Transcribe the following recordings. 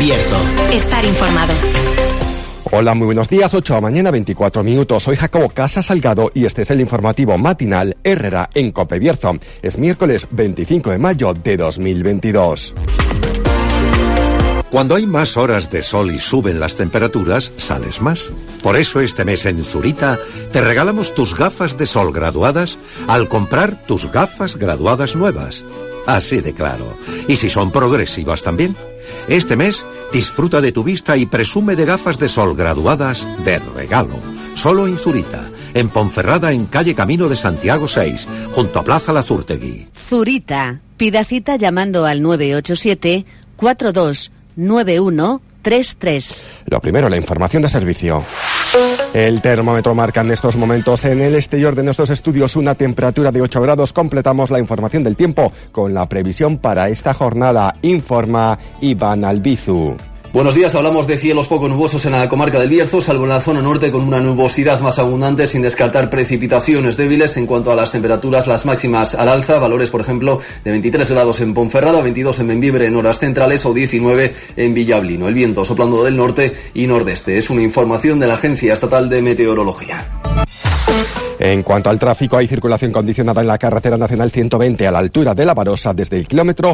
Bierzo. Estar informado. Hola, muy buenos días, 8 de la mañana, 24 minutos. Soy Jacobo Casa Salgado y este es el informativo matinal Herrera en COPE Bierzo. Es miércoles 25 de mayo de 2022. Cuando hay más horas de sol y suben las temperaturas, sales más. Por eso este mes en Zurita te regalamos tus gafas de sol graduadas al comprar tus gafas graduadas nuevas. Así de claro. Y si son progresivas también. Este mes disfruta de tu vista y presume de gafas de sol graduadas de regalo. Solo en Zurita, en Ponferrada, en calle Camino de Santiago 6, junto a Plaza Lazurtegui. Zurita. Pida cita llamando al 987 429133. Lo primero, la información de servicio. El termómetro marca en estos momentos en el exterior de nuestros estudios una temperatura de 8 grados. Completamos la información del tiempo con la previsión para esta jornada. Informa Iván Albizu. Buenos días, hablamos de cielos poco nubosos en la comarca del Bierzo, salvo en la zona norte con una nubosidad más abundante sin descartar precipitaciones débiles. En cuanto a las temperaturas, las máximas al alza, valores por ejemplo de 23 grados en Ponferrada, 22 en Bembibre en horas centrales o 19 en Villablino. El viento soplando del norte y nordeste. Es una información de la Agencia Estatal de Meteorología. En cuanto al tráfico, hay circulación condicionada en la carretera nacional 120 a la altura de La Barosa desde el kilómetro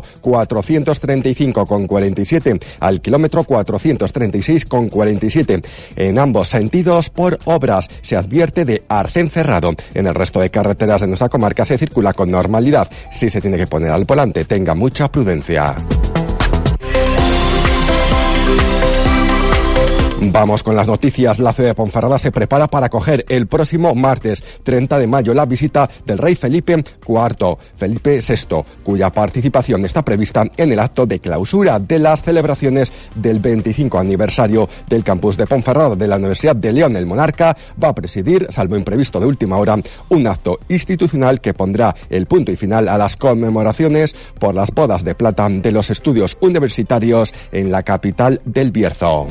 435,47 al kilómetro 436,47. En ambos sentidos por obras. Se advierte de arcén cerrado. En el resto de carreteras de nuestra comarca se circula con normalidad. Si se tiene que poner al volante, tenga mucha prudencia. Vamos con las noticias. La ciudad de Ponferrada se prepara para acoger el próximo martes 30 de mayo la visita del rey Felipe VI, cuya participación está prevista en el acto de clausura de las celebraciones del 25 aniversario del campus de Ponferrada de la Universidad de León. El monarca va a presidir, salvo imprevisto de última hora, un acto institucional que pondrá el punto y final a las conmemoraciones por las bodas de plata de los estudios universitarios en la capital del Bierzo.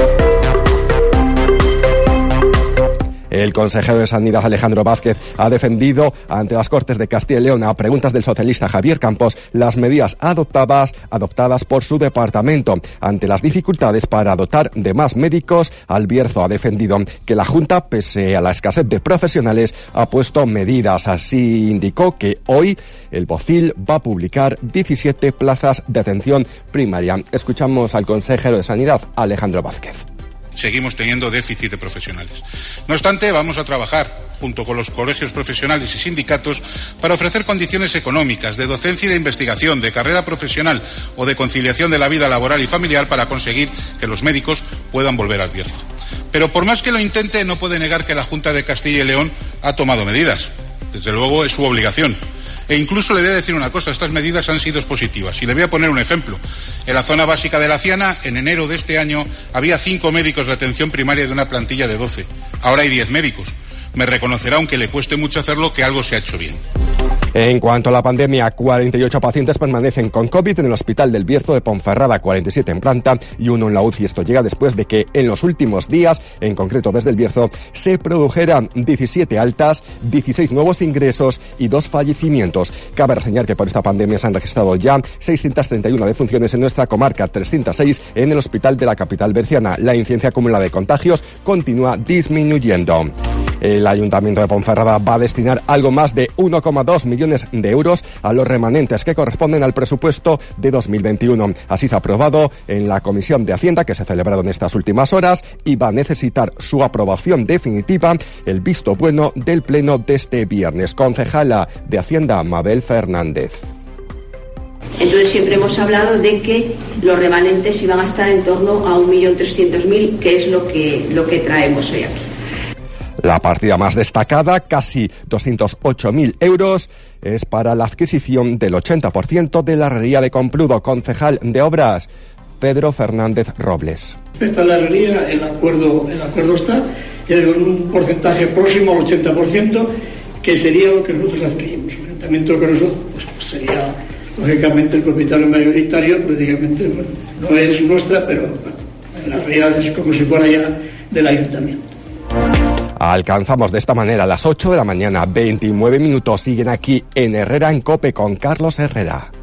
El consejero de Sanidad, Alejandro Vázquez, ha defendido ante las Cortes de Castilla y León, a preguntas del socialista Javier Campos, las medidas adoptadas por su departamento ante las dificultades para dotar de más médicos al Bierzo. Ha defendido que la Junta, pese a la escasez de profesionales, ha puesto medidas. Así indicó que hoy el BOCIL va a publicar 17 plazas de atención primaria. Escuchamos al consejero de Sanidad, Alejandro Vázquez. Seguimos teniendo déficit de profesionales. No obstante, vamos a trabajar junto con los colegios profesionales y sindicatos para ofrecer condiciones económicas, de docencia y de investigación, de carrera profesional o de conciliación de la vida laboral y familiar para conseguir que los médicos puedan volver al Bierzo. Pero por más que lo intente, no puede negar que la Junta de Castilla y León ha tomado medidas. Desde luego es su obligación. E incluso le voy a decir una cosa, estas medidas han sido positivas. Y le voy a poner un ejemplo. En la zona básica de La Ciana, en enero de este año, había 5 médicos de atención primaria de una plantilla de 12. Ahora hay 10 médicos. Me reconocerá, aunque le cueste mucho hacerlo, que algo se ha hecho bien. En cuanto a la pandemia, 48 pacientes permanecen con COVID en el Hospital del Bierzo de Ponferrada, 47 en planta y 1 en la UCI. Esto llega después de que en los últimos días, en concreto desde el Bierzo, se produjeran 17 altas, 16 nuevos ingresos y 2 fallecimientos. Cabe reseñar que por esta pandemia se han registrado ya 631 defunciones en nuestra comarca, 306 en el hospital de la capital berciana. La incidencia acumulada de contagios continúa disminuyendo. El Ayuntamiento de Ponferrada va a destinar algo más de 1,2 millones de euros a los remanentes que corresponden al presupuesto de 2021. Así se ha aprobado en la Comisión de Hacienda, que se ha celebrado en estas últimas horas, y va a necesitar su aprobación definitiva, el visto bueno del Pleno de este viernes. Concejala de Hacienda, Mabel Fernández. Entonces siempre hemos hablado de que los remanentes iban a estar en torno a 1.300.000, que es lo que traemos hoy aquí. La partida más destacada, casi 208.000 euros, es para la adquisición del 80% de la herrería de Compludo. Concejal de Obras, Pedro Fernández Robles. Respecto a la herrería, el acuerdo está, y con un porcentaje próximo al 80%, que sería lo que nosotros adquirimos. El ayuntamiento con eso pues sería, lógicamente, el propietario mayoritario, prácticamente, bueno, no es nuestra, pero bueno, la herrería es como si fuera ya del ayuntamiento. Alcanzamos de esta manera las 8 de la mañana, 29 minutos. Siguen aquí en Herrera en COPE con Carlos Herrera.